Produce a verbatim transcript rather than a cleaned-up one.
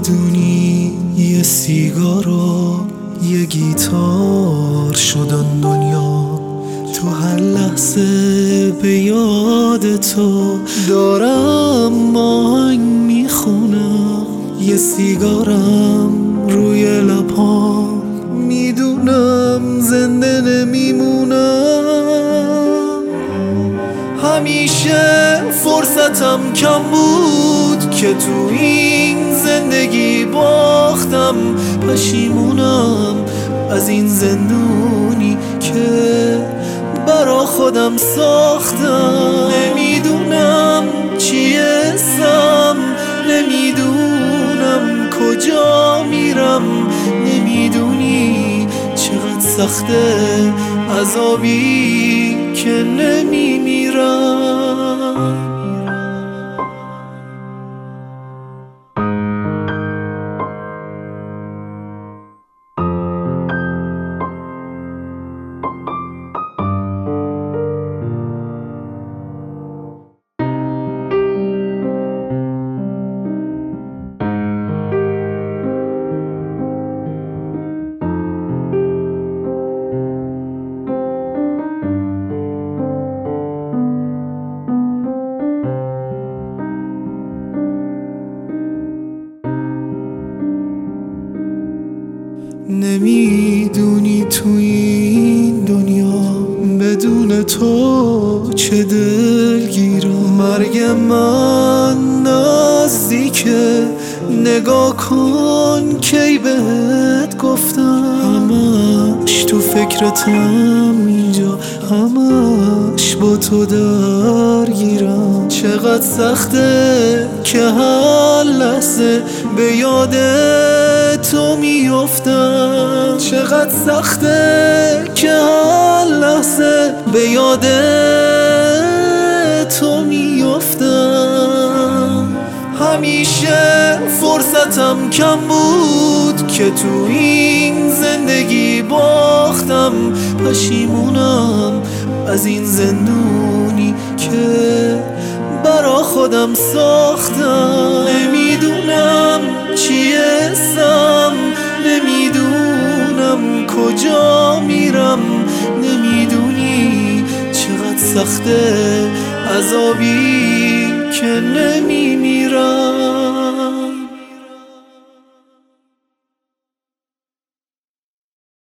نمیدونی یه سیگارو یه گیتار شدن دنیا، تو هر لحظه به یاد تو دارم آهنگ میخونم، یه سیگارم روی لبام، میدونم زنده نمیمونم. همیشه فرصتم کم بود که تو این زندگی باختم، پشیمونم از این زندونی که برا خودم ساختم. نمیدونم چی اسم، نمیدونم کجا میرم، نمیدونی چقدر سخته عذابی که نمیمیرم. نمیدونی تو این دنیا بدون تو چه دلگیرم، مرگ من نزدیکه، نگاه کن کی بهت گفتم، همش تو فکرتم اینجا، همش با تو درگیرم. چقدر سخته که هر لحظه به یاد تو میافتم، چقدر سخته که هر لحظه به یاد تو میافتم. همیشه فرصتم کم بود که تو این زندگی باختم، پشیمونم از این زندونی که برا خودم ساختم. نمیدونم چی اسم، نمیدونم کجا میرم، نمیدونی چقدر سخته عذابی که نمیمیرم.